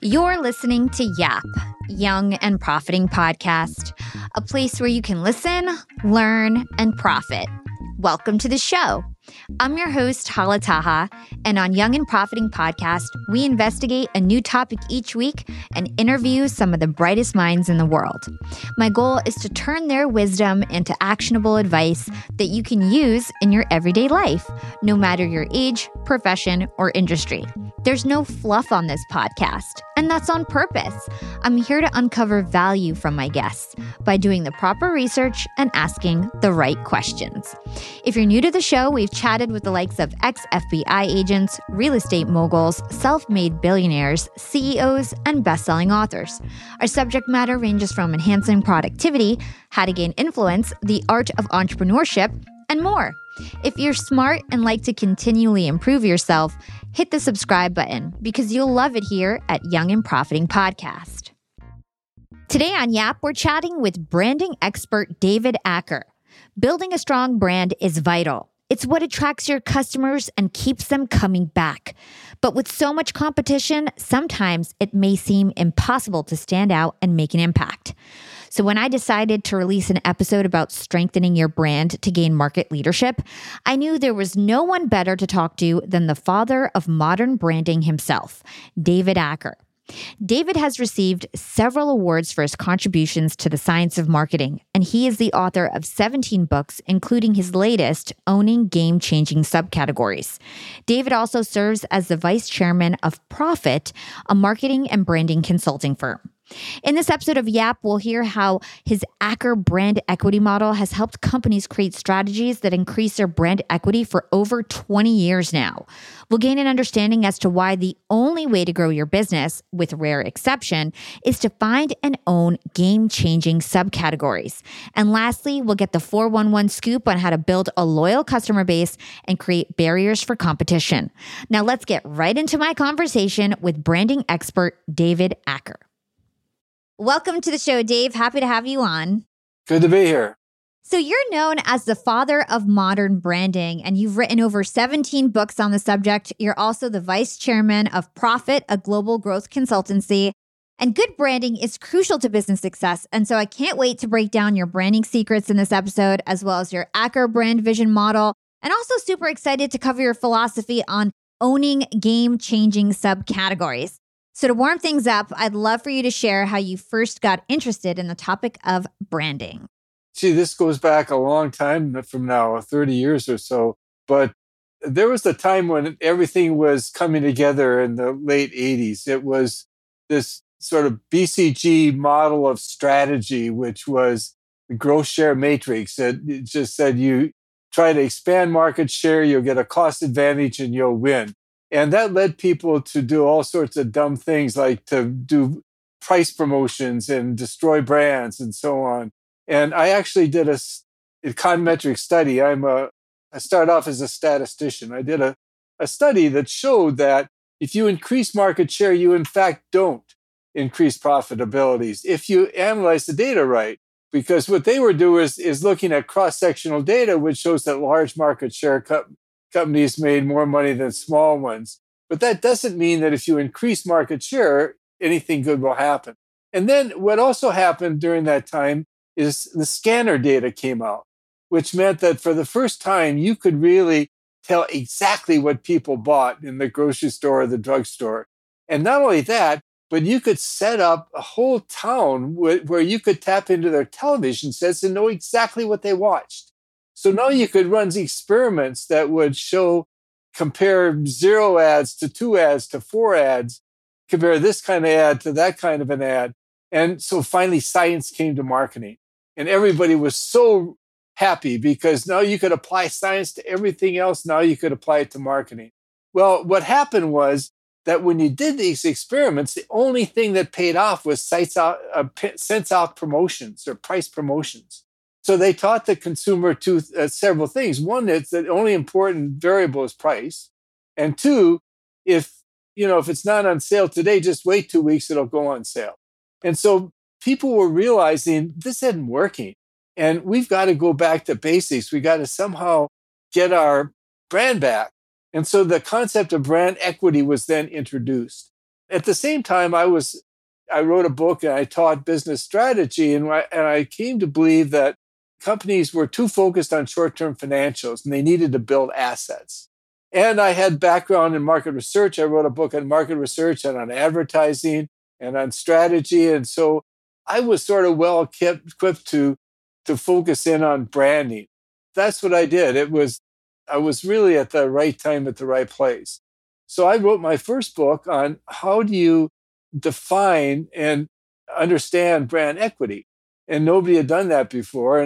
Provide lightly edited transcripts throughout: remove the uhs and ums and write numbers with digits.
You're listening to Yap, Young and Profiting Podcast, a place where you can listen, learn, and profit. Welcome to the show. I'm your host, Hala Taha, and on Young and Profiting Podcast, we investigate a new topic each week and interview some of the brightest minds in the world. My goal is to turn their wisdom into actionable advice that you can use in your everyday life, no matter your age, profession, or industry. There's no fluff on this podcast, and that's on purpose. I'm here to uncover value from my guests by doing the proper research and asking the right questions. If you're new to the show, we've chatted with the likes of ex-FBI agents, real estate moguls, self-made billionaires, CEOs, and best-selling authors. Our subject matter ranges from enhancing productivity, how to gain influence, the art of entrepreneurship, and more. If you're smart and like to continually improve yourself, hit the subscribe button because you'll love it here at Young and Profiting Podcast. Today on Yap, we're chatting with branding expert David Acker. Building a strong brand is vital. It's what attracts your customers and keeps them coming back. But with so much competition, sometimes it may seem impossible to stand out and make an impact. So when I decided to release an episode about strengthening your brand to gain market leadership, I knew there was no one better to talk to than the father of modern branding himself, David Acker. David has received several awards for his contributions to the science of marketing, and he is the author of 17 books, including his latest, Owning Game-Changing Subcategories. David also serves as the vice chairman of Profit, a marketing and branding consulting firm. In this episode of Yap, we'll hear how his Acker brand equity model has helped companies create strategies that increase their brand equity for over 20 years now. We'll gain an understanding as to why the only way to grow your business, with rare exception, is to find and own game-changing subcategories. And lastly, we'll get the 411 scoop on how to build a loyal customer base and create barriers for competition. Now let's get right into my conversation with branding expert David Acker. Welcome to the show, Dave. Happy to have you on. Good to be here. So you're known as the father of modern branding, and you've written over 17 books on the subject. You're also the vice chairman of Profit, a global growth consultancy. And good branding is crucial to business success. And so I can't wait to break down your branding secrets in this episode, as well as your Acker brand vision model. And also super excited to cover your philosophy on owning game-changing subcategories. So to warm things up, I'd love for you to share how you first got interested in the topic of branding. See, this goes back a long time from now, 30 years or so. But there was a time when everything was coming together in the late 80s. It was this sort of BCG model of strategy, which was the growth share matrix. It just said you try to expand market share, you'll get a cost advantage, and you'll win. And that led people to do all sorts of dumb things, like to do price promotions and destroy brands and so on. And I actually did a econometric study. I started off as a statistician. I did a study that showed that if you increase market share, you in fact don't increase profitabilities if you analyze the data right. Because what they were doing is looking at cross-sectional data, which shows that large market share companies made more money than small ones. But that doesn't mean that if you increase market share, anything good will happen. And then what also happened during that time is the scanner data came out, which meant that for the first time, you could really tell exactly what people bought in the grocery store or the drugstore. And not only that, but you could set up a whole town where you could tap into their television sets and know exactly what they watched. So now you could run the experiments that would compare 0 ads to 2 ads to 4 ads, compare this kind of ad to that kind of an ad. And so finally science came to marketing. And everybody was so happy because now you could apply science to everything else. Now you could apply it to marketing. Well, what happened was that when you did these experiments, the only thing that paid off was cents out promotions or price promotions. So they taught the consumer several things. One is that the only important variable is price. And two, if it's not on sale today, just wait 2 weeks, it'll go on sale. And so people were realizing this isn't working. And we've got to go back to basics. We got to somehow get our brand back. And so the concept of brand equity was then introduced. At the same time, I wrote a book and I taught business strategy, and I came to believe that companies were too focused on short-term financials and they needed to build assets. And I had background in market research. I wrote a book on market research and on advertising and on strategy. And so I was sort of well equipped to focus in on branding. That's what I did. I was really at the right time at the right place. So I wrote my first book on how do you define and understand brand equity. And nobody had done that before.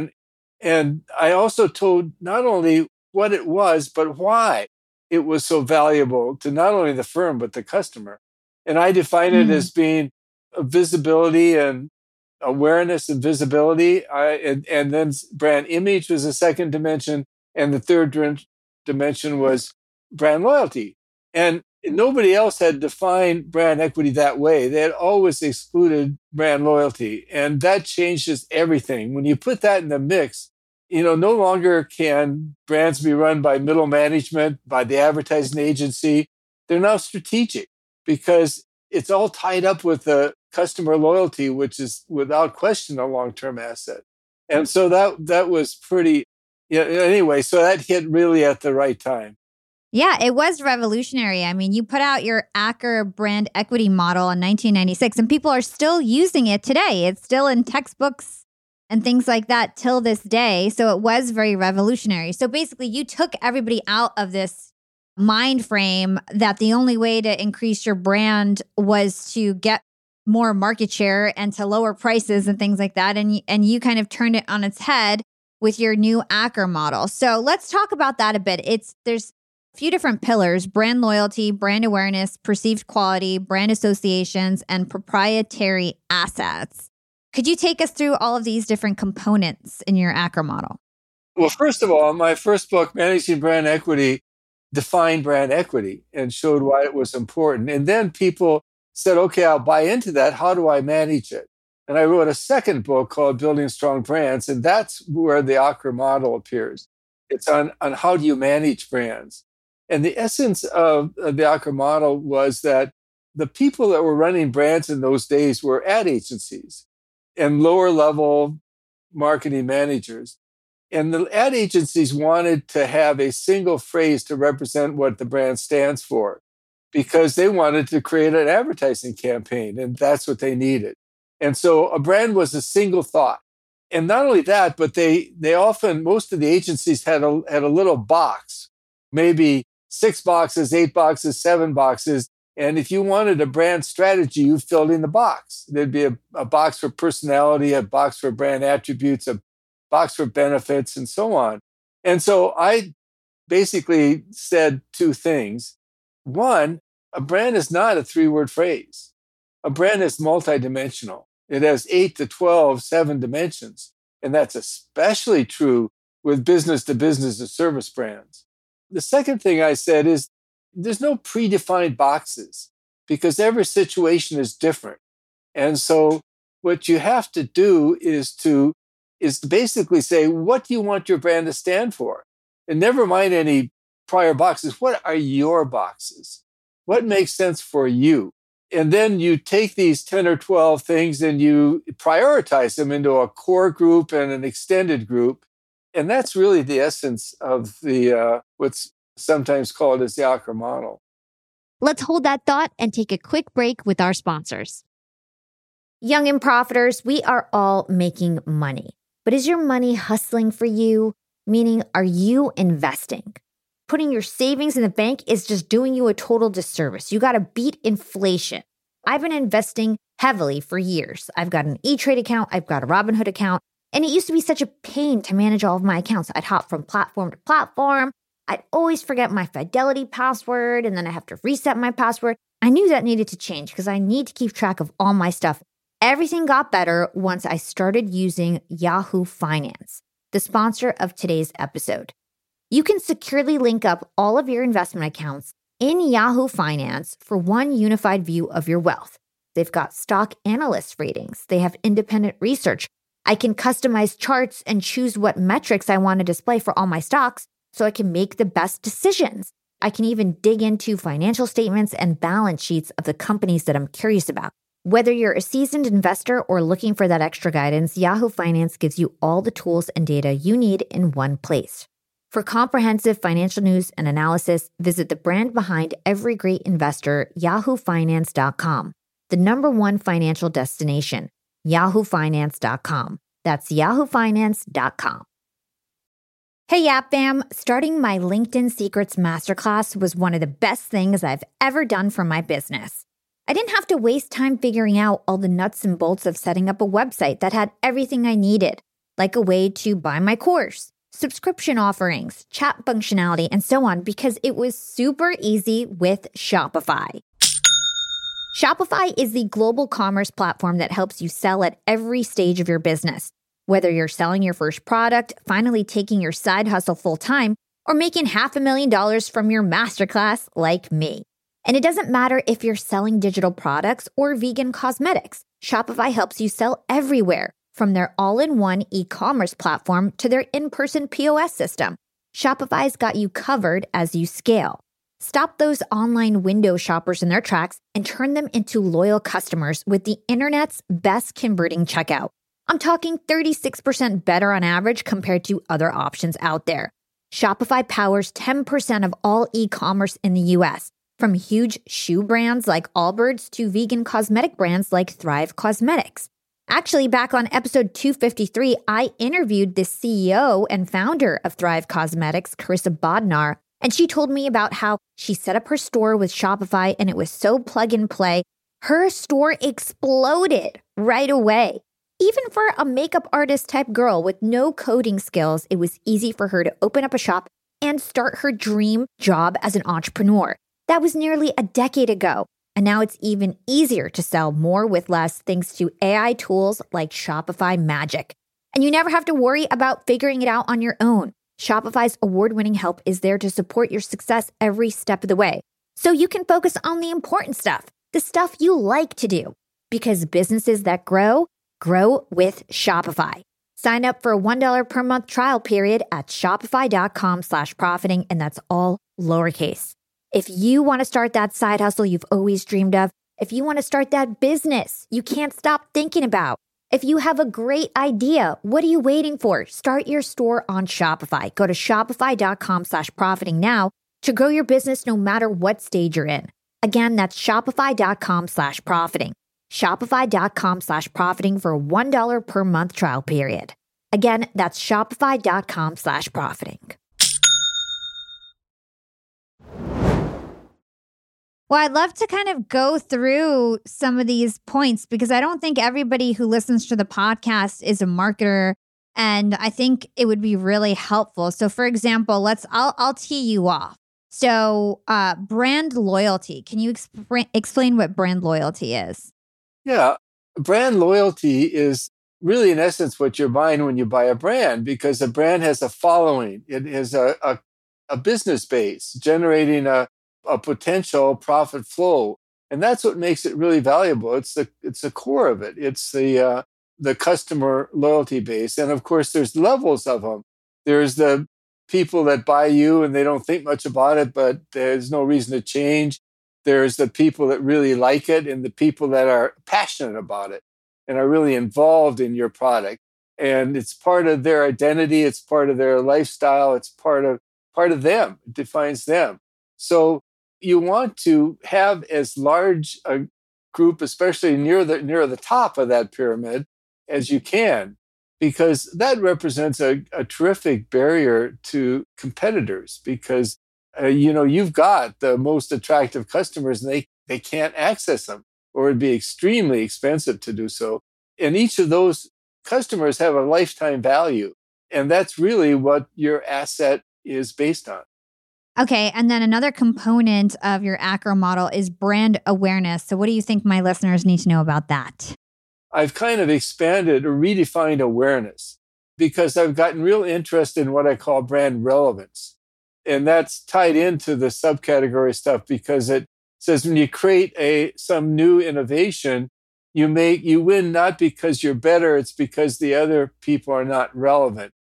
And I also told not only what it was, but why it was so valuable to not only the firm, but the customer. And I define it as being a visibility and awareness and visibility. And then brand image was the second dimension. And the third dimension was brand loyalty. And nobody else had defined brand equity that way. They had always excluded brand loyalty. And that changes everything. When you put that in the mix, no longer can brands be run by middle management, by the advertising agency. They're now strategic because it's all tied up with the customer loyalty, which is without question a long-term asset. And so that was pretty, anyway, so that hit really at the right time. Yeah, it was revolutionary. I mean, you put out your Acker brand equity model in 1996, and people are still using it today. It's still in textbooks and things like that till this day. So it was very revolutionary. So basically, you took everybody out of this mind frame that the only way to increase your brand was to get more market share and to lower prices and things like that. And you kind of turned it on its head with your new Acker model. So let's talk about that a bit. There's a few different pillars: brand loyalty, brand awareness, perceived quality, brand associations, and proprietary assets. Could you take us through all of these different components in your Acker model? Well, first of all, my first book, Managing Brand Equity, defined brand equity and showed why it was important. And then people said, okay, I'll buy into that. How do I manage it? And I wrote a second book called Building Strong Brands. And that's where the Acker model appears. It's on how do you manage brands. And the essence of the Acker model was that the people that were running brands in those days were ad agencies and lower level marketing managers. And the ad agencies wanted to have a single phrase to represent what the brand stands for because they wanted to create an advertising campaign, and that's what they needed. And so a brand was a single thought. And not only that, but they often, most of the agencies had a little box, maybe 6 boxes, 8 boxes, 7 boxes. And if you wanted a brand strategy, you filled in the box. There'd be a box for personality, a box for brand attributes, a box for benefits, and so on. And so I basically said two things. One, a brand is not a 3-word phrase. A brand is multidimensional. It has 8 to 12, 7 dimensions. And that's especially true with business to business and service brands. The second thing I said is there's no predefined boxes because every situation is different. And so what you have to do is to basically say, what do you want your brand to stand for? And never mind any prior boxes. What are your boxes? What makes sense for you? And then you take these 10 or 12 things and you prioritize them into a core group and an extended group. And that's really the essence of the what's sometimes called as the Acker model. Let's hold that thought and take a quick break with our sponsors. Young and Profiters, we are all making money. But is your money hustling for you? Meaning, are you investing? Putting your savings in the bank is just doing you a total disservice. You got to beat inflation. I've been investing heavily for years. I've got an E-Trade account. I've got a Robinhood account. And it used to be such a pain to manage all of my accounts. I'd hop from platform to platform. I'd always forget my Fidelity password, and then I have to reset my password. I knew that needed to change because I need to keep track of all my stuff. Everything got better once I started using Yahoo Finance, the sponsor of today's episode. You can securely link up all of your investment accounts in Yahoo Finance for one unified view of your wealth. They've got stock analyst ratings. They have independent research. I can customize charts and choose what metrics I want to display for all my stocks so I can make the best decisions. I can even dig into financial statements and balance sheets of the companies that I'm curious about. Whether you're a seasoned investor or looking for that extra guidance, Yahoo Finance gives you all the tools and data you need in one place. For comprehensive financial news and analysis, visit the brand behind every great investor, yahoofinance.com, the #1 financial destination, yahoofinance.com. That's yahoofinance.com. Hey, Yap Fam! Starting my LinkedIn Secrets Masterclass was one of the best things I've ever done for my business. I didn't have to waste time figuring out all the nuts and bolts of setting up a website that had everything I needed, like a way to buy my course, subscription offerings, chat functionality, and so on, because it was super easy with Shopify. Shopify is the global commerce platform that helps you sell at every stage of your business. Whether you're selling your first product, finally taking your side hustle full-time, or making $500,000 from your masterclass like me. And it doesn't matter if you're selling digital products or vegan cosmetics. Shopify helps you sell everywhere, from their all-in-one e-commerce platform to their in-person POS system. Shopify's got you covered as you scale. Stop those online window shoppers in their tracks and turn them into loyal customers with the internet's best converting checkout. I'm talking 36% better on average compared to other options out there. Shopify powers 10% of all e-commerce in the US, from huge shoe brands like Allbirds to vegan cosmetic brands like Thrive Cosmetics. Actually, back on episode 253, I interviewed the CEO and founder of Thrive Cosmetics, Carissa Bodnar, and she told me about how she set up her store with Shopify and it was so plug and play. Her store exploded right away. Even for a makeup artist type girl with no coding skills, it was easy for her to open up a shop and start her dream job as an entrepreneur. That was nearly a decade ago. And now it's even easier to sell more with less thanks to AI tools like Shopify Magic. And you never have to worry about figuring it out on your own. Shopify's award-winning help is there to support your success every step of the way. So you can focus on the important stuff, the stuff you like to do. Because businesses that grow with Shopify. Sign up for a $1 per month trial period at shopify.com/profiting, and that's all lowercase. If you want to start that side hustle you've always dreamed of, if you want to start that business you can't stop thinking about, if you have a great idea, what are you waiting for? Start your store on Shopify. Go to shopify.com/profiting now to grow your business no matter what stage you're in. Again, that's shopify.com/profiting. Shopify.com/profiting for a $1 per month trial period. Again, that's shopify.com/profiting. Well, I'd love to kind of go through some of these points because I don't think everybody who listens to the podcast is a marketer, and I think it would be really helpful. So, for example, I'll tee you off. So, brand loyalty. Can you explain what brand loyalty is? Yeah, brand loyalty is really, in essence, what you're buying when you buy a brand, because a brand has a following. It has a business base generating a potential profit flow, and that's what makes it really valuable. It's the core of it. It's the customer loyalty base, and of course, there's levels of them. There's the people that buy you and they don't think much about it, but there's no reason to change. There's the people that really like it and the people that are passionate about it and are really involved in your product. And it's part of their identity. It's part of their lifestyle. It's part of them. It defines them. So you want to have as large a group, especially near the top of that pyramid, as you can, because that represents a terrific barrier to competitors, because you've got the most attractive customers and they can't access them, or it'd be extremely expensive to do so. And each of those customers have a lifetime value. And that's really what your asset is based on. Okay. And then another component of your ACRO model is brand awareness. So what do you think my listeners need to know about that? I've kind of expanded or redefined awareness because I've gotten real interest in what I call brand relevance. And that's tied into the subcategory stuff, because it says when you create some new innovation, you win not because you're better, it's because the other people are not relevant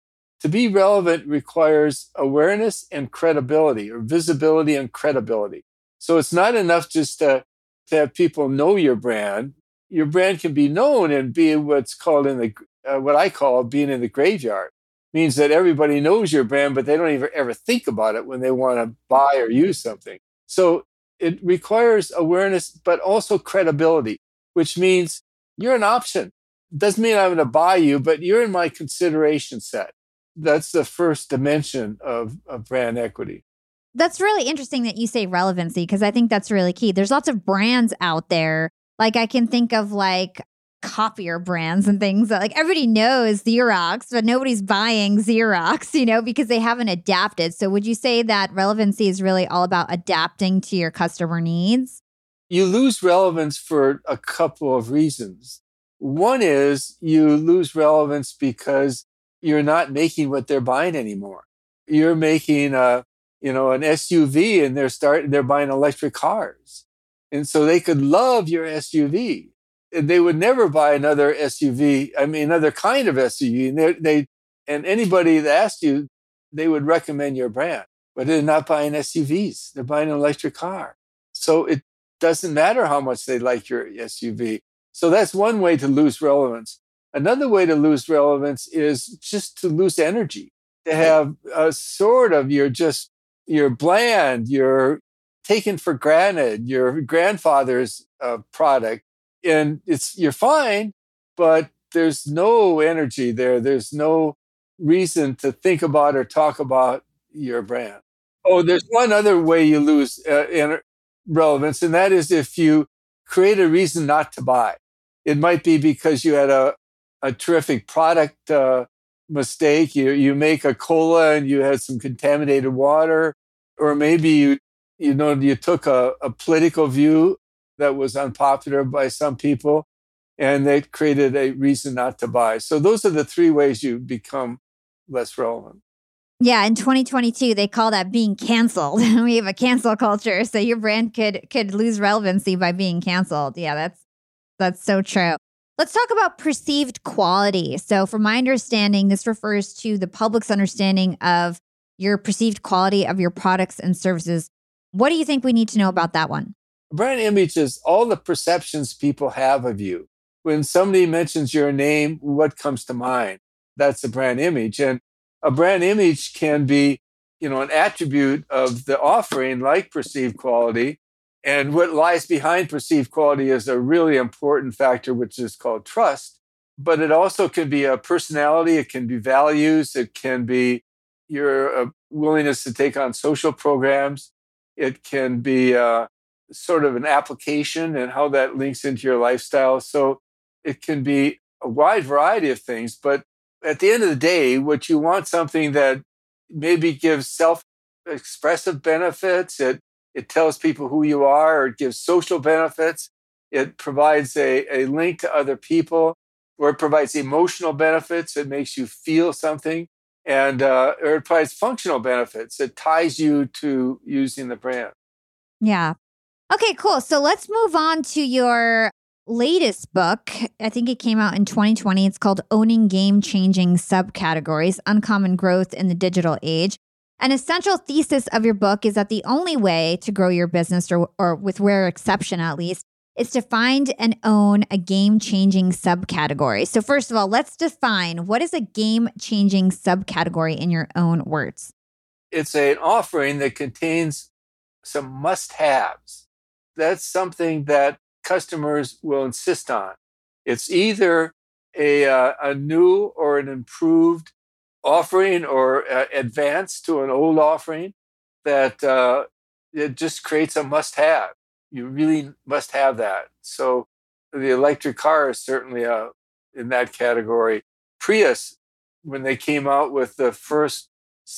To be relevant requires awareness and credibility, or visibility and credibility. So it's not enough just to have people know your brand. Your brand can be known and be what's called what I call being in the graveyard. Means that everybody knows your brand, but they don't even ever think about it when they want to buy or use something. So it requires awareness, but also credibility, which means you're an option. Doesn't mean I'm going to buy you, but you're in my consideration set. That's the first dimension of brand equity. That's really interesting that you say relevancy, because I think that's really key. There's lots of brands out there. Like I can think of like copier brands and things that like everybody knows Xerox, but nobody's buying Xerox, because they haven't adapted. So would you say that relevancy is really all about adapting to your customer needs? You lose relevance for a couple of reasons. One is you lose relevance because you're not making what they're buying anymore. You're making an SUV, and they're buying electric cars. And so they could love your SUV. And they would never buy another SUV, another kind of SUV. And anybody that asked you, they would recommend your brand. But they're not buying SUVs. They're buying an electric car. So it doesn't matter how much they like your SUV. So that's one way to lose relevance. Another way to lose relevance is just to lose energy, to have a sort of you're bland, you're taken for granted, your grandfather's product, and you're fine, but there's no energy there. There's no reason to think about or talk about your brand. Oh, there's one other way you lose relevance, and that is if you create a reason not to buy. It might be because you had a terrific product mistake. You make a cola and you had some contaminated water, or maybe you took a political view that was unpopular by some people, and they created a reason not to buy. So those are the three ways you become less relevant. Yeah, in 2022, they call that being canceled. We have a cancel culture, so your brand could lose relevancy by being canceled. Yeah, that's so true. Let's talk about perceived quality. So from my understanding, this refers to the public's understanding of your perceived quality of your products and services. What do you think we need to know about that one? Brand image is all the perceptions people have of you. When somebody mentions your name, what comes to mind? That's a brand image. And a brand image can be, an attribute of the offering, like perceived quality. And what lies behind perceived quality is a really important factor, which is called trust. But it also can be a personality. It can be values. It can be your willingness to take on social programs. It can be sort of an application and how that links into your lifestyle. So it can be a wide variety of things. But at the end of the day, what you want something that maybe gives self-expressive benefits. It tells people who you are, or it gives social benefits. It provides a link to other people, or it provides emotional benefits. It makes you feel something. And or it provides functional benefits. It ties you to using the brand. Yeah. Okay, cool. So let's move on to your latest book. I think it came out in 2020. It's called Owning Game-Changing Subcategories, Uncommon Growth in the Digital Age. An essential thesis of your book is that the only way to grow your business, or with rare exception at least, is to find and own a game-changing subcategory. So first of all, let's define what is a game-changing subcategory in your own words. It's an offering that contains some must-haves. That's something that customers will insist on. It's either a new or an improved offering, or advance to an old offering that it just creates a must-have. You really must have that. So the electric car is certainly in that category. Prius, when they came out with the first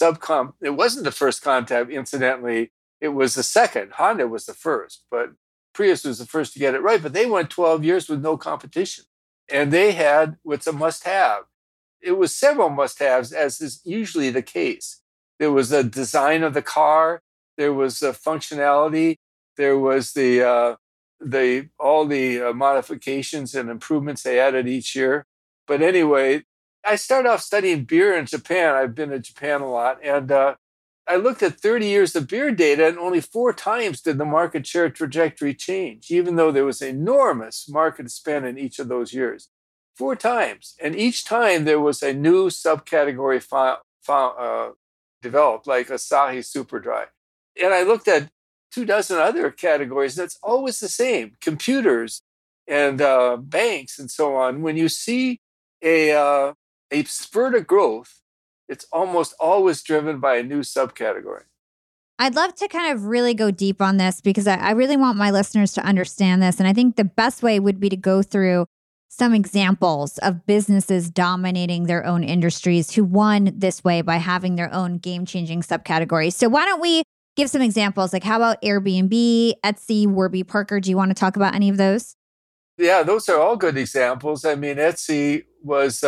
it wasn't the first concept, incidentally. It was the second. Honda was the first, but Prius was the first to get it right. But they went 12 years with no competition. And they had what's a must-have. It was several must-haves, as is usually the case. There was the design of the car. There was the functionality. There was all the modifications and improvements they added each year. But anyway, I started off studying beer in Japan. I've been to Japan a lot. And I looked at 30 years of beer data, and only 4 times did the market share trajectory change, even though there was enormous market spend in each of those years. 4 times. And each time there was a new subcategory developed, like Asahi Super Dry. And I looked at 24 other categories, and it's always the same: computers and banks and so on. When you see a spurt of growth, it's almost always driven by a new subcategory. I'd love to kind of really go deep on this because I really want my listeners to understand this. And I think the best way would be to go through some examples of businesses dominating their own industries who won this way by having their own game-changing subcategories. So why don't we give some examples? Like, how about Airbnb, Etsy, Warby Parker? Do you want to talk about any of those? Yeah, those are all good examples. I mean, Etsy was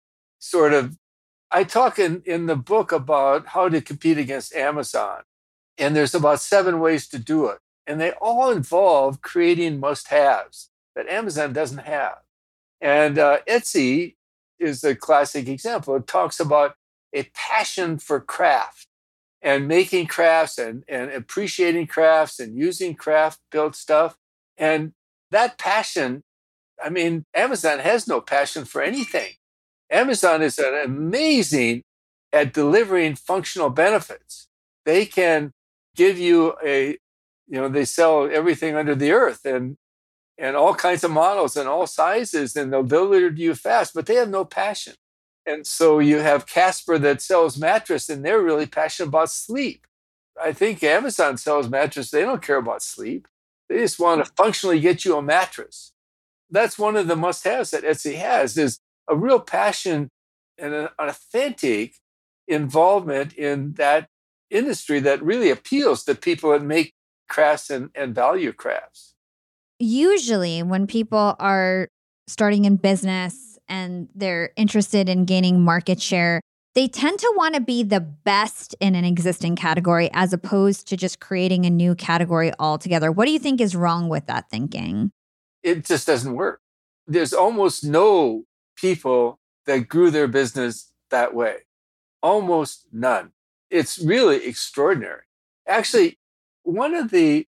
I talk in the book about how to compete against Amazon. And there's about 7 ways to do it. And they all involve creating must-haves that Amazon doesn't have. And Etsy is a classic example. It talks about a passion for craft and making crafts and appreciating crafts and using craft-built stuff. And that passion, I mean, Amazon has no passion for anything. Amazon is amazing at delivering functional benefits. They can give you they sell everything under the earth and all kinds of models and all sizes, and they'll deliver to you fast, but they have no passion. And so you have Casper that sells mattress, and they're really passionate about sleep. I think Amazon sells mattress. They don't care about sleep. They just want to functionally get you a mattress. That's one of the must-haves that Etsy has, is a real passion and an authentic involvement in that industry that really appeals to people that make crafts and value crafts. Usually when people are starting in business and they're interested in gaining market share, they tend to want to be the best in an existing category as opposed to just creating a new category altogether. What do you think is wrong with that thinking? It just doesn't work. There's almost no people that grew their business that way. Almost none. It's really extraordinary. Actually, one of the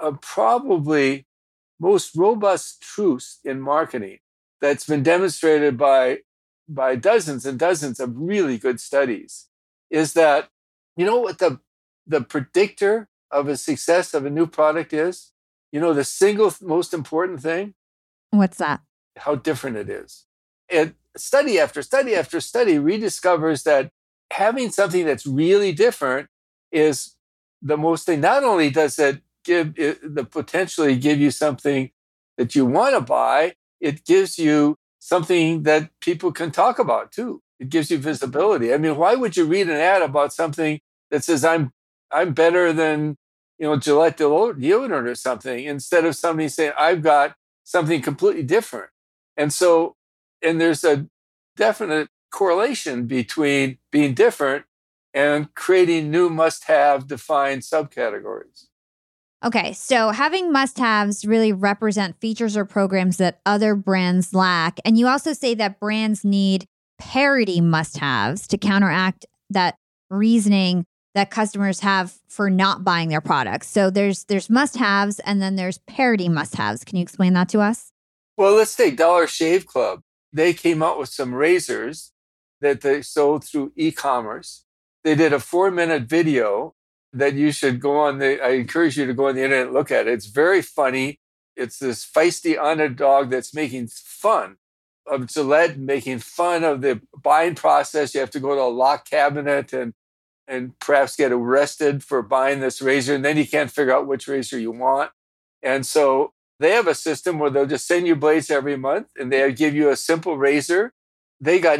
probably most robust truths in marketing that's been demonstrated by dozens and dozens of really good studies is that, you know what the predictor of a success of a new product is? You know, the single most important thing? What's that? How different it is. And study after study after study rediscovers that having something that's really different is the most thing. Not only does it potentially give you something that you want to buy, it gives you something that people can talk about too. It gives you visibility. I mean, why would you read an ad about something that says I'm better than, Gillette deodorant or something, instead of somebody saying I've got something completely different? And there's a definite correlation between being different and creating new must-have defined subcategories. Okay, so having must-haves really represent features or programs that other brands lack. And you also say that brands need parity must-haves to counteract that reasoning that customers have for not buying their products. So there's must-haves and then there's parity must-haves. Can you explain that to us? Well, let's take Dollar Shave Club. They came out with some razors that they sold through e-commerce. They did a 4-minute video that you should go on. I encourage you to go on the internet and look at it. It's very funny. It's this feisty underdog that's making fun of Gillette, making fun of the buying process. You have to go to a locked cabinet and perhaps get arrested for buying this razor, and then you can't figure out which razor you want. And so they have a system where they'll just send you blades every month, and they'll give you a simple razor. They got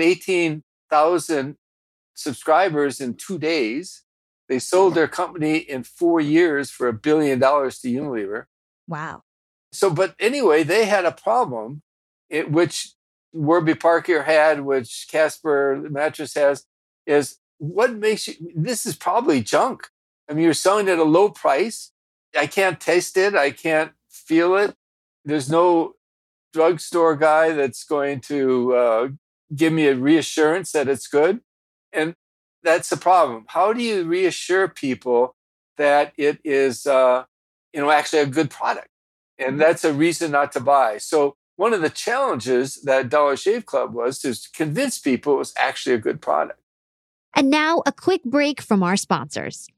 18,000 subscribers in 2 days. They sold their company in 4 years for $1 billion to Unilever. Wow. So, but anyway, they had a problem, which Warby Parker had, which Casper mattress has, is what makes you, this is probably junk. I mean, you're selling it at a low price. I can't taste it. I can't feel it. There's no drugstore guy that's going to give me a reassurance that it's good. And that's the problem. How do you reassure people that it is, actually a good product? And that's a reason not to buy. So one of the challenges that Dollar Shave Club was to convince people it was actually a good product. And now a quick break from our sponsors.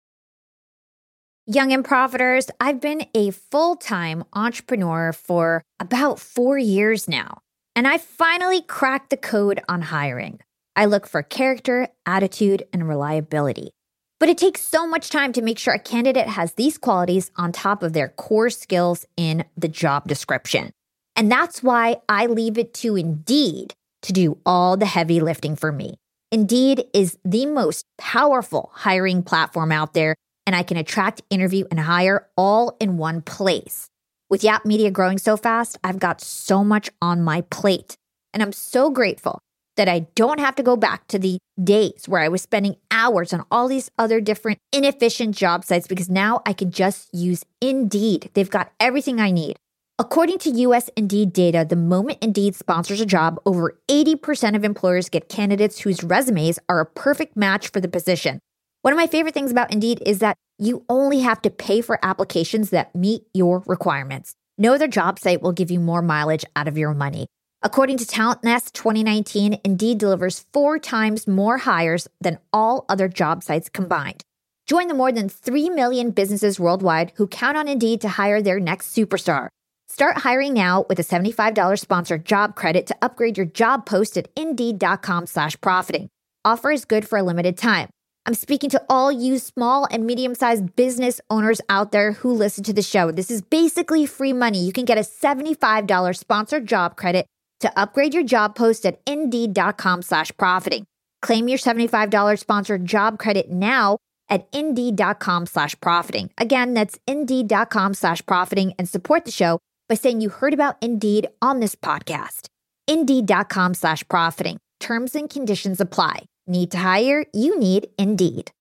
Young and Profiters, I've been a full-time entrepreneur for about 4 years now, and I finally cracked the code on hiring. I look for character, attitude, and reliability. But it takes so much time to make sure a candidate has these qualities on top of their core skills in the job description. And that's why I leave it to Indeed to do all the heavy lifting for me. Indeed is the most powerful hiring platform out there, and I can attract, interview, and hire all in one place. With Yap Media growing so fast, I've got so much on my plate. And I'm so grateful that I don't have to go back to the days where I was spending hours on all these other different inefficient job sites, because now I can just use Indeed. They've got everything I need. According to US Indeed data, the moment Indeed sponsors a job, over 80% of employers get candidates whose resumes are a perfect match for the position. One of my favorite things about Indeed is that you only have to pay for applications that meet your requirements. No other job site will give you more mileage out of your money. According to Talent Nest 2019, Indeed delivers 4 times more hires than all other job sites combined. Join the more than 3 million businesses worldwide who count on Indeed to hire their next superstar. Start hiring now with a $75 sponsored job credit to upgrade your job post at Indeed.com/profiting. Offer is good for a limited time. I'm speaking to all you small and medium-sized business owners out there who listen to the show. This is basically free money. You can get a $75 sponsored job credit to upgrade your job post at Indeed.com/profiting. Claim your $75 sponsored job credit now at Indeed.com/profiting. Again, that's Indeed.com/profiting, and support the show by saying you heard about Indeed on this podcast. Indeed.com/profiting. Terms and conditions apply. Need to hire? You need Indeed.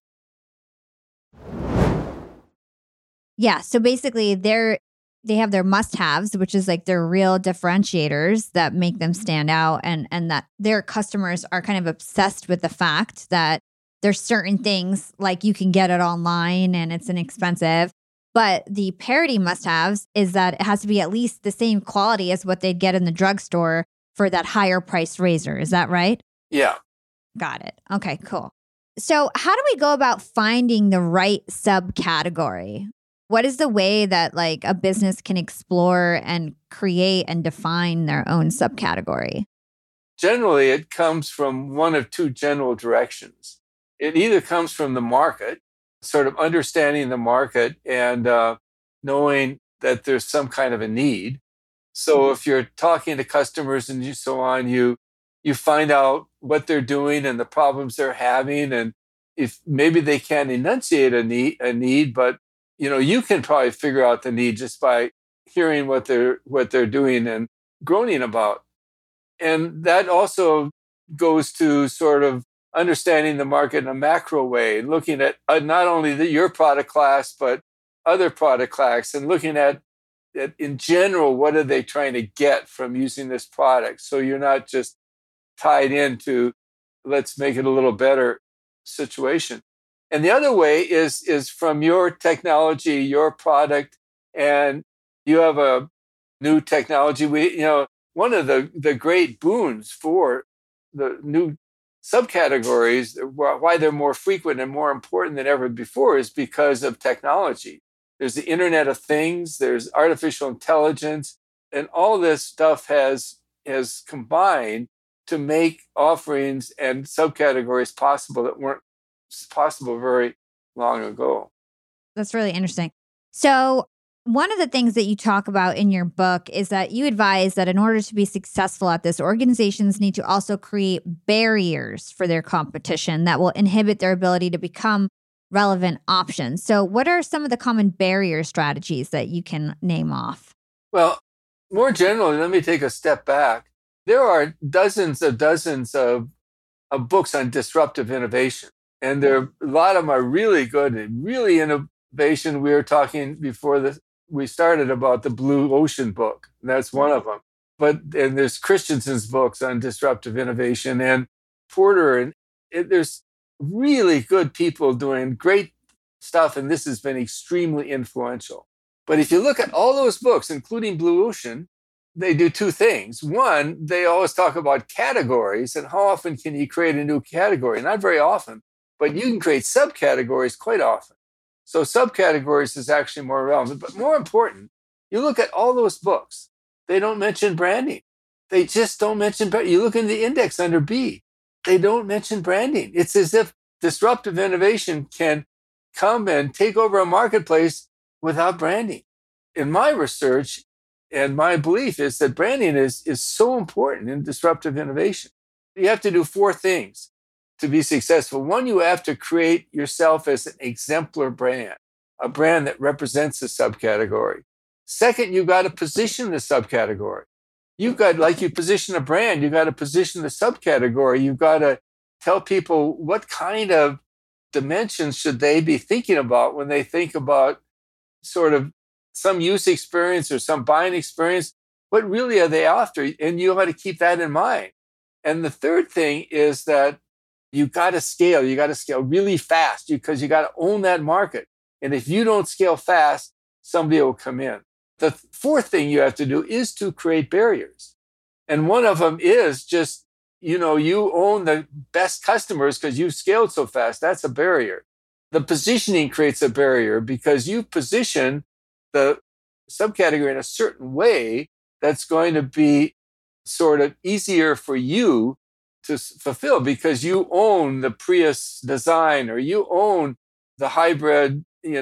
Yeah, so basically they have their must-haves, which is like their real differentiators that make them stand out, and that their customers are kind of obsessed with the fact that there's certain things like you can get it online and it's inexpensive. But the parity must-haves is that it has to be at least the same quality as what they'd get in the drugstore for that higher priced razor. Is that right? Yeah. Got it. Okay, cool. So how do we go about finding the right subcategory? What is the way that like a business can explore and create and define their own subcategory? Generally, it comes from one of two general directions. It either comes from the market, sort of understanding the market and knowing that there's some kind of a need. So if you're talking to customers and so on, you find out what they're doing and the problems they're having, and if maybe they can't enunciate a need, but you can probably figure out the need just by hearing what they're doing and groaning about. And that also goes to sort of understanding the market in a macro way, and looking at not only your product class, but other product class, and looking at in general, what are they trying to get from using this product? So you're not just tied into, let's make it a little better situation. And the other way is from your technology, your product, and you have a new technology. One of the great boons for the new subcategories, why they're more frequent and more important than ever before, is because of technology. There's the Internet of Things, there's artificial intelligence, and all this stuff has combined to make offerings and subcategories possible that weren't possible very long ago. That's really interesting. So one of the things that you talk about in your book is that you advise that in order to be successful at this, organizations need to also create barriers for their competition that will inhibit their ability to become relevant options. So what are some of the common barrier strategies that you can name off? Well, more generally, let me take a step back. There are dozens of books on disruptive innovation. And a lot of them are really good and really innovation. We were talking before we started about the Blue Ocean book. And that's one of them. and there's Christensen's books on disruptive innovation and Porter, and there's really good people doing great stuff, and this has been extremely influential. But if you look at all those books, including Blue Ocean, they do two things. One, they always talk about categories and how often can you create a new category? Not very often, but you can create subcategories quite often. So subcategories is actually more relevant. But more important, you look at all those books, they don't mention branding. They just don't mention branding. You look in the index under B, they don't mention branding. It's as if disruptive innovation can come and take over a marketplace without branding. In my research, and my belief is that branding is so important in disruptive innovation. You have to do four things to be successful. One, you have to create yourself as an exemplar brand, a brand that represents a subcategory. Second, you got to position the subcategory. You've got, like you position a brand, you got to position the subcategory. You've got to tell people what kind of dimensions should they be thinking about when they think about sort of some use experience or some buying experience. What really are they after? And you got to keep that in mind. And the third thing is that you got to scale. You got to scale really fast because you got to own that market. And if you don't scale fast, somebody will come in. The fourth thing you have to do is to create barriers. And one of them is just, you own the best customers because you've scaled so fast. That's a barrier. The positioning creates a barrier because you position the subcategory in a certain way that's going to be sort of easier for you to fulfill because you own the Prius design or you own the hybrid,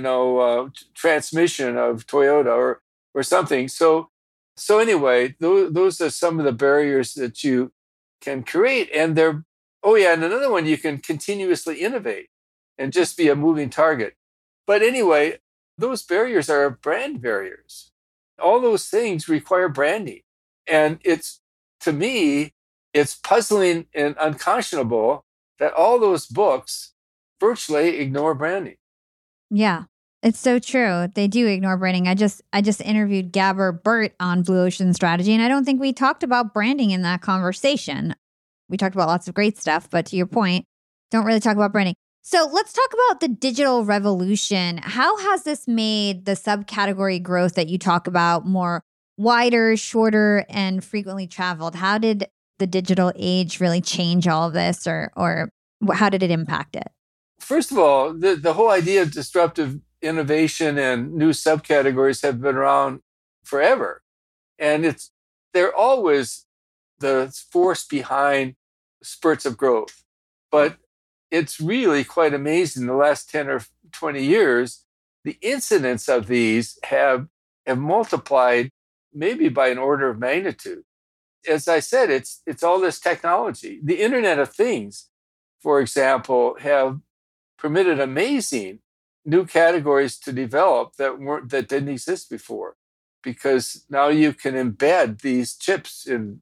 transmission of Toyota or something. So anyway, those are some of the barriers that you can create. And and another one, you can continuously innovate and just be a moving target. But anyway, those barriers are brand barriers. All those things require branding. And to me, it's puzzling and unconscionable that all those books virtually ignore branding. Yeah, it's so true. They do ignore branding. I just interviewed Gabor Burt on Blue Ocean Strategy, and I don't think we talked about branding in that conversation. We talked about lots of great stuff, but to your point, don't really talk about branding. So let's talk about the digital revolution. How has this made the subcategory growth that you talk about more wider, shorter, and frequently traveled? How did the digital age really change all of this, or how did it impact it? First of all, the whole idea of disruptive innovation and new subcategories have been around forever. And they're always the force behind spurts of growth. But it's really quite amazing. The last 10 or 20 years, the incidence of these have multiplied maybe by an order of magnitude. As I said, it's all this technology. The Internet of Things, for example, have permitted amazing new categories to develop that didn't exist before, because now you can embed these chips in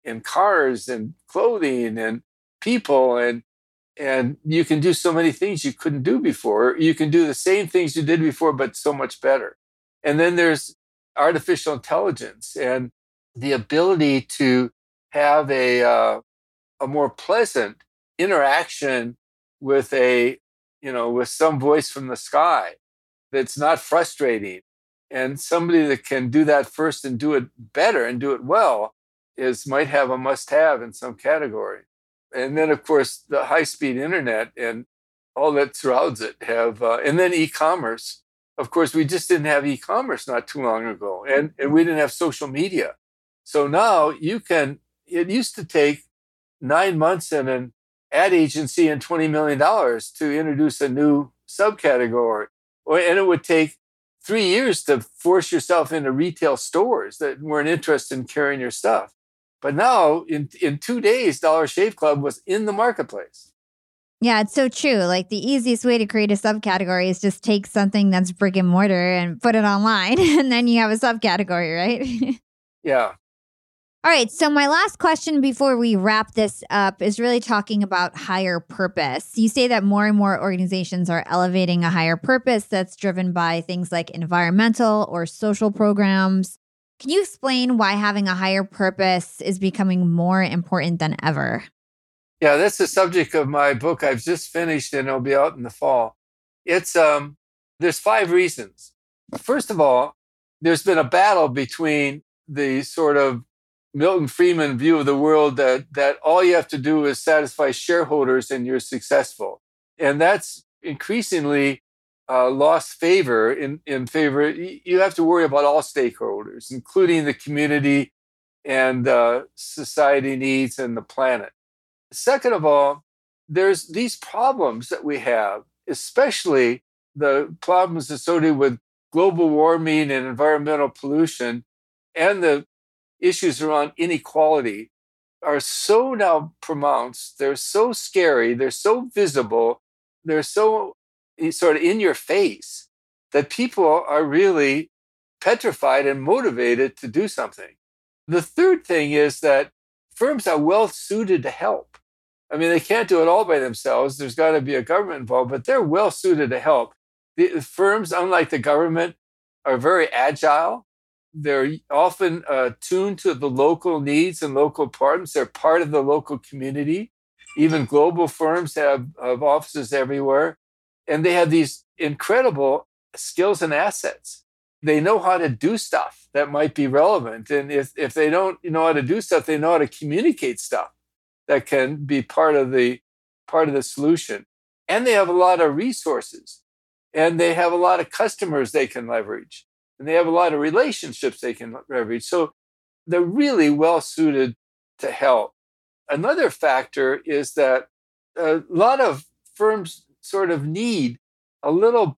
cars and clothing and people, and you can do so many things you couldn't do before. You can do the same things you did before, but so much better. And then there's artificial intelligence and the ability to have a more pleasant interaction with with some voice from the sky that's not frustrating. And somebody that can do that first and do it better and do it well might have a must-have in some category. And then, of course, the high-speed internet and all that surrounds it and then e-commerce. Of course, we just didn't have e-commerce not too long ago, and we didn't have social media. So now it used to take 9 months in an ad agency and $20 million to introduce a new subcategory. And it would take 3 years to force yourself into retail stores that weren't interested in carrying your stuff. But now, in 2 days, Dollar Shave Club was in the marketplace. Yeah, it's so true. Like the easiest way to create a subcategory is just take something that's brick and mortar and put it online, and then you have a subcategory, right? Yeah. All right. So my last question before we wrap this up is really talking about higher purpose. You say that more and more organizations are elevating a higher purpose that's driven by things like environmental or social programs. Can you explain why having a higher purpose is becoming more important than ever? Yeah, that's the subject of my book I've just finished and it'll be out in the fall. It's there's 5 reasons. First of all, there's been a battle between the sort of Milton Friedman view of the world that all you have to do is satisfy shareholders and you're successful. And that's increasingly lost favor in favor. You have to worry about all stakeholders, including the community and society needs and the planet. Second of all, there's these problems that we have, especially the problems associated with global warming and environmental pollution and the issues around inequality are so now pronounced. They're so scary. They're so visible. They're so sort of in your face that people are really petrified and motivated to do something. The third thing is that firms are well suited to help. I mean, they can't do it all by themselves. There's got to be a government involved, but they're well suited to help. The firms, unlike the government, are very agile. They're often tuned to the local needs and local problems. They're part of the local community. Even global firms have offices everywhere. And they have these incredible skills and assets. They know how to do stuff that might be relevant. And if they don't know how to do stuff, they know how to communicate stuff that can be part of the solution. And they have a lot of resources. And they have a lot of customers they can leverage. And they have a lot of relationships they can leverage. So they're really well suited to help. Another factor is that a lot of firms sort of need a little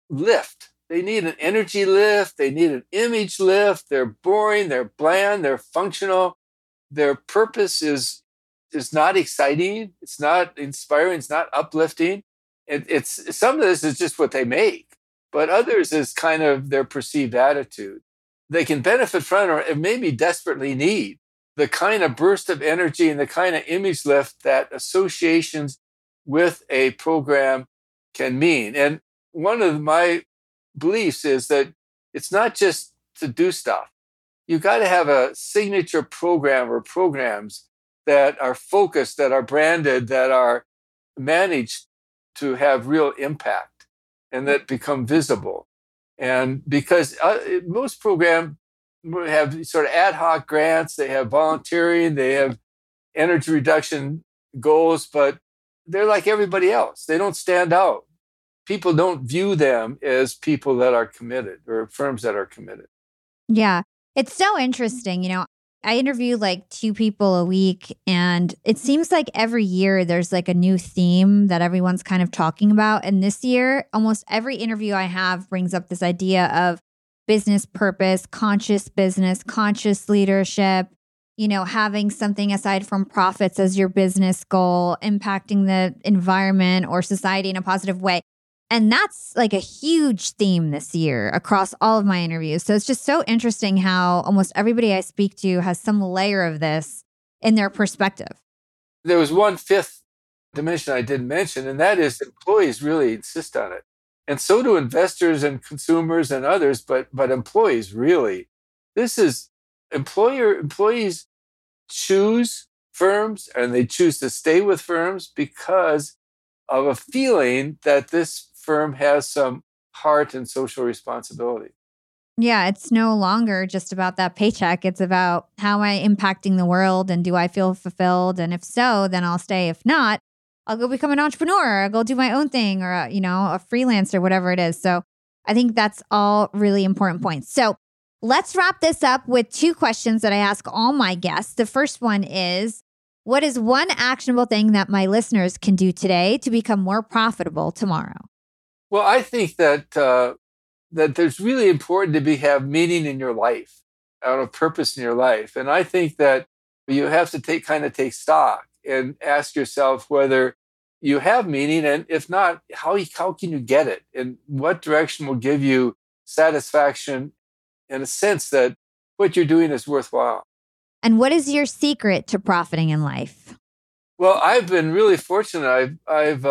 lift. They need an energy lift. They need an image lift. They're boring. They're bland. They're functional. Their purpose is not exciting. It's not inspiring. It's not uplifting. It's some of this is just what they make, but others is kind of their perceived attitude. They can benefit from or maybe desperately need the kind of burst of energy and the kind of image lift that associations with a program can mean. And one of my beliefs is that it's not just to do stuff. You've got to have a signature program or programs that are focused, that are branded, that are managed to have real impact and that become visible. And because most programs have sort of ad hoc grants, they have volunteering, they have energy reduction goals, but they're like everybody else. They don't stand out. People don't view them as people that are committed or firms that are committed. Yeah. It's so interesting. I interview like 2 people a week, and it seems like every year there's like a new theme that everyone's kind of talking about. And this year, almost every interview I have brings up this idea of business purpose, conscious business, conscious leadership, having something aside from profits as your business goal, impacting the environment or society in a positive way. And that's like a huge theme this year across all of my interviews. So it's just so interesting how almost everybody I speak to has some layer of this in their perspective. There was one fifth dimension I didn't mention, and that is employees really insist on it. And so do investors and consumers and others, but employees really. This is employees choose firms and they choose to stay with firms because of a feeling that this firm has some heart and social responsibility. Yeah, it's no longer just about that paycheck. It's about how am I impacting the world and do I feel fulfilled? And if so, then I'll stay. If not, I'll go become an entrepreneur, I'll go do my own thing or, a freelancer, whatever it is. So I think that's all really important points. So let's wrap this up with 2 questions that I ask all my guests. The first one is, what is one actionable thing that my listeners can do today to become more profitable tomorrow? Well, I think that that there's really important to have meaning in your life, out of purpose in your life. And I think that you have to take stock and ask yourself whether you have meaning, and if not, how can you get it? And what direction will give you satisfaction and a sense that what you're doing is worthwhile? And what is your secret to profiting in life? Well, I've been really fortunate.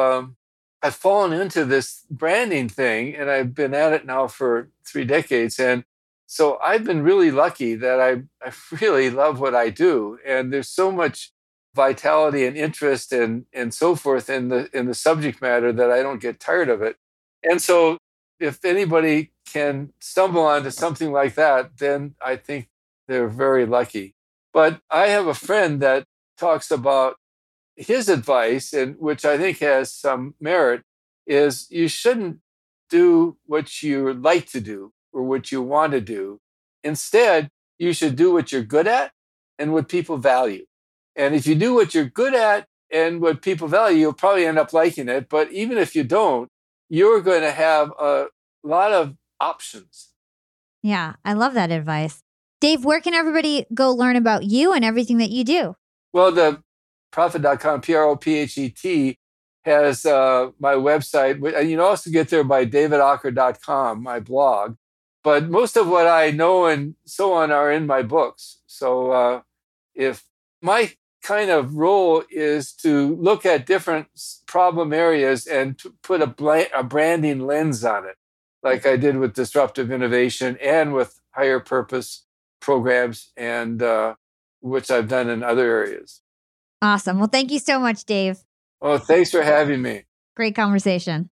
I've fallen into this branding thing, and I've been at it now for 3 decades. And So I've been really lucky that I really love what I do. And there's so much vitality and interest and so forth in the subject matter that I don't get tired of it. And so if anybody can stumble onto something like that, then I think they're very lucky. But I have a friend that talks about his advice, and which I think has some merit, is you shouldn't do what you like to do or what you want to do. Instead, you should do what you're good at and what people value. And if you do what you're good at and what people value, you'll probably end up liking it. But even if you don't, you're going to have a lot of options. Yeah, I love that advice. Dave, where can everybody go learn about you and everything that you do? Well, the Prophet.com, Prophet, has my website. And you can also get there by davidocker.com, my blog. But most of what I know and so on are in my books. So if my kind of role is to look at different problem areas and to put a branding lens on it, like I did with disruptive innovation and with higher purpose programs, and which I've done in other areas. Awesome. Well, thank you so much, Dave. Oh, thanks for having me. Great conversation.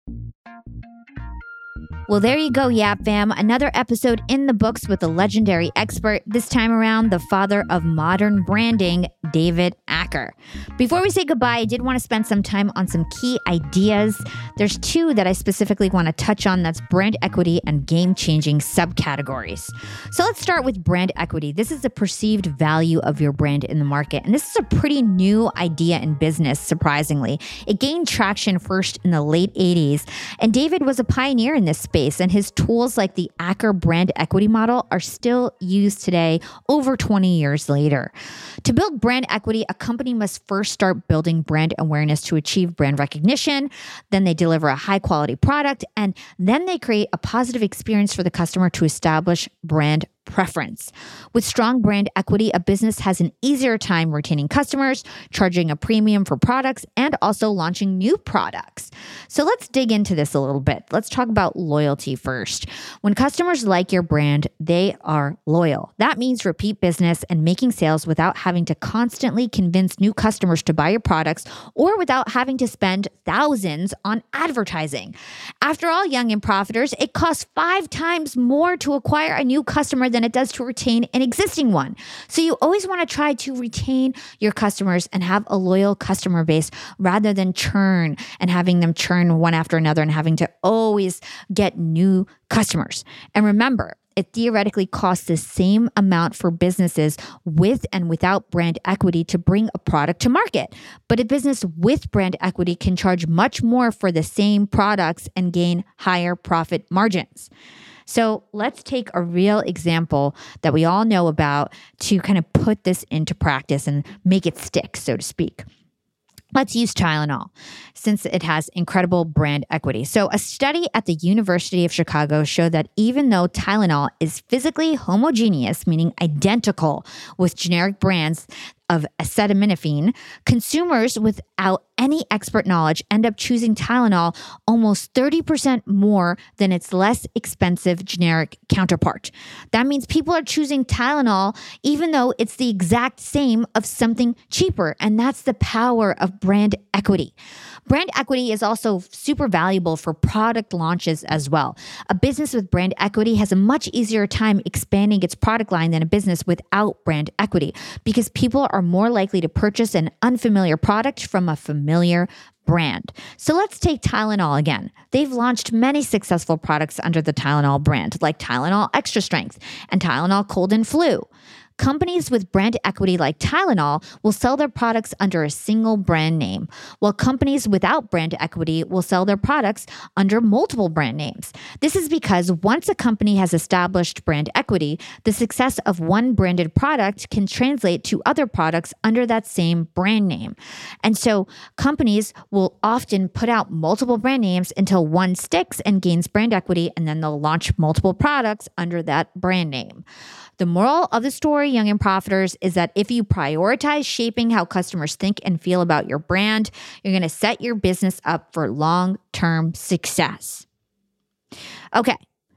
Well, there you go, Yap Fam. Another episode in the books with a legendary expert, this time around the father of modern branding, David Acker. Before we say goodbye, I did want to spend some time on some key ideas. There's two that I specifically want to touch on. That's brand equity and game-changing subcategories. So let's start with brand equity. This is the perceived value of your brand in the market. And this is a pretty new idea in business, surprisingly. It gained traction first in the late 80s, and David was a pioneer in this space. And his tools like the Acker brand equity model are still used today over 20 years later. To build brand equity, a company must first start building brand awareness to achieve brand recognition. Then they deliver a high quality product, and then they create a positive experience for the customer to establish brand preference. With strong brand equity, a business has an easier time retaining customers, charging a premium for products, and also launching new products. So let's dig into this a little bit. Let's talk about loyalty first. When customers like your brand, they are loyal. That means repeat business and making sales without having to constantly convince new customers to buy your products or without having to spend thousands on advertising. After all, young and profiters, it costs 5 times more to acquire a new customer than it does to retain an existing one. So you always want to try to retain your customers and have a loyal customer base rather than churn and having them churn one after another and having to always get new customers. And remember, it theoretically costs the same amount for businesses with and without brand equity to bring a product to market. But a business with brand equity can charge much more for the same products and gain higher profit margins. So let's take a real example that we all know about to kind of put this into practice and make it stick, so to speak. Let's use Tylenol since it has incredible brand equity. So a study at the University of Chicago showed that even though Tylenol is physically homogeneous, meaning identical with generic brands of acetaminophen, consumers without any expert knowledge end up choosing Tylenol almost 30% more than its less expensive generic counterpart. That means people are choosing Tylenol even though it's the exact same of something cheaper, and that's the power of brand equity. Brand equity is also super valuable for product launches as well. A business with brand equity has a much easier time expanding its product line than a business without brand equity because people are more likely to purchase an unfamiliar product from a familiar brand. So let's take Tylenol again. They've launched many successful products under the Tylenol brand, like Tylenol Extra Strength and Tylenol Cold and Flu. Companies with brand equity like Tylenol will sell their products under a single brand name, while companies without brand equity will sell their products under multiple brand names. This is because once a company has established brand equity, the success of one branded product can translate to other products under that same brand name. And so companies will often put out multiple brand names until one sticks and gains brand equity, and then they'll launch multiple products under that brand name. The moral of the story, young and profiters, is that if you prioritize shaping how customers think and feel about your brand, you're going to set your business up for long-term success. Okay,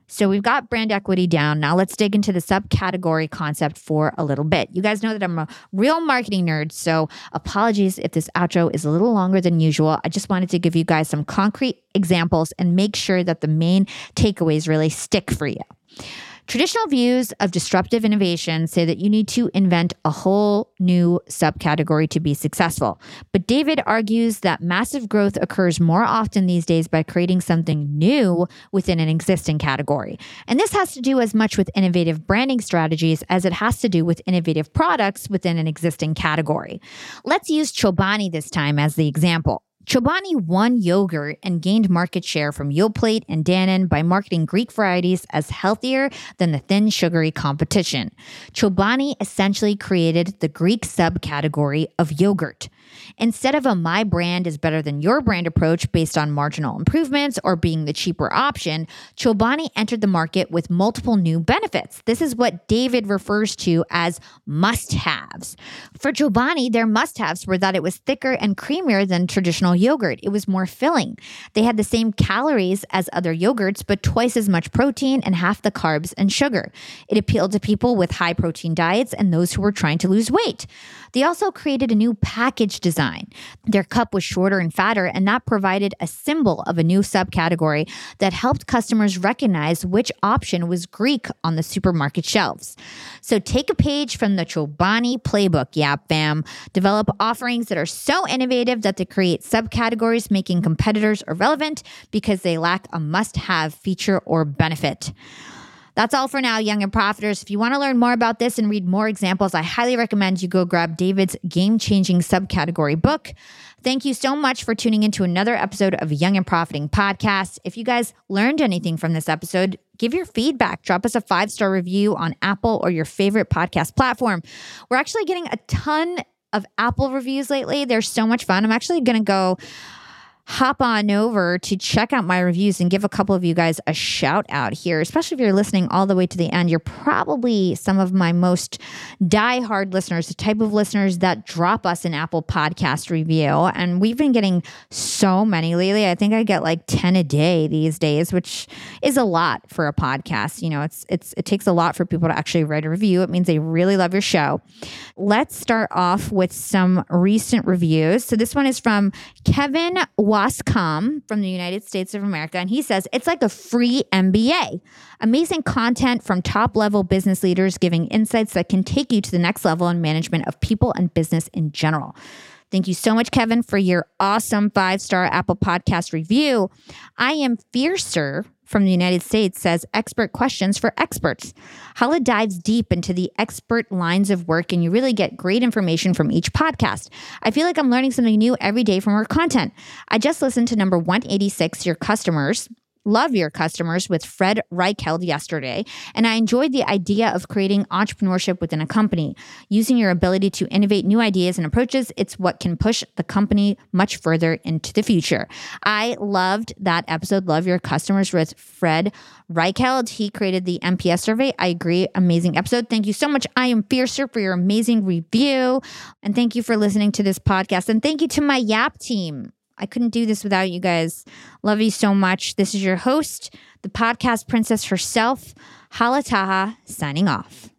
So we've got brand equity down. Now let's dig into the subcategory concept for a little bit. You guys know that I'm a real marketing nerd, so apologies if this outro is a little longer than usual. I just wanted to give you guys some concrete examples and make sure that the main takeaways really stick for you. Traditional views of disruptive innovation say that you need to invent a whole new subcategory to be successful. But David argues that massive growth occurs more often these days by creating something new within an existing category. And this has to do as much with innovative branding strategies as it has to do with innovative products within an existing category. Let's use Chobani this time as the example. Chobani won yogurt and gained market share from Yoplait and Dannon by marketing Greek varieties as healthier than the thin, sugary competition. Chobani essentially created the Greek subcategory of yogurt. Instead of a my brand is better than your brand approach based on marginal improvements or being the cheaper option, Chobani entered the market with multiple new benefits. This is what David refers to as must-haves. For Chobani, their must-haves were that it was thicker and creamier than traditional yogurt. It was more filling. They had the same calories as other yogurts, but twice as much protein and half the carbs and sugar. It appealed to people with high protein diets and those who were trying to lose weight. They also created a new package design. Their cup was shorter and fatter, and that provided a symbol of a new subcategory that helped customers recognize which option was Greek on the supermarket shelves. So take a page from the Chobani playbook, Yap fam. Develop offerings that are so innovative that they create subcategories, making competitors irrelevant because they lack a must-have feature or benefit. That's all for now, Young and Profiters. If you want to learn more about this and read more examples, I highly recommend you go grab David's game-changing subcategory book. Thank you so much for tuning into another episode of Young and Profiting Podcast. If you guys learned anything from this episode, give your feedback. Drop us a 5-star review on Apple or your favorite podcast platform. We're actually getting a ton of Apple reviews lately. They're so much fun. I'm actually going to go hop on over to check out my reviews and give a couple of you guys a shout out here, especially if you're listening all the way to the end. You're probably some of my most diehard listeners, the type of listeners that drop us an Apple Podcast review. And we've been getting so many lately. I think I get like 10 a day these days, which is a lot for a podcast. You know, it takes a lot for people to actually write a review. It means they really love your show. Let's start off with some recent reviews. So this one is from Kevin Wascom from the United States of America. And he says, it's like a free MBA. Amazing content from top-level business leaders giving insights that can take you to the next level in management of people and business in general. Thank you so much, Kevin, for your awesome 5-star Apple Podcast review. I Am Fiercer from the United States says, expert questions for experts. Hala dives deep into the expert lines of work, and you really get great information from each podcast. I feel like I'm learning something new every day from her content. I just listened to number 186, Love Your Customers with Fred Reichheld yesterday, and I enjoyed the idea of creating entrepreneurship within a company. Using your ability to innovate new ideas and approaches, it's what can push the company much further into the future. I loved that episode, Love Your Customers with Fred Reichheld. He created the NPS survey. I agree. Amazing episode. Thank you so much, I Am Fiercer, for your amazing review. And thank you for listening to this podcast. And thank you to my Yap team. I couldn't do this without you guys. Love you so much. This is your host, the podcast princess herself, Hala Taha, signing off.